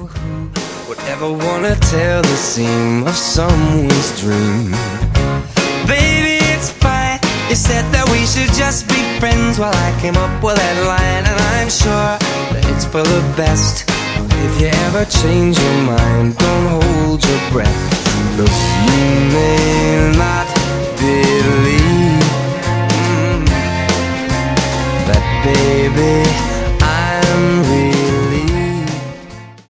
who would ever wanna tell the seam of someone's dream? Baby, it's fine. You said that we should just be friends. Well, I came up with that line, and I'm sure that it's for the best. If you ever change your mind, don't hold your breath. Look, you may not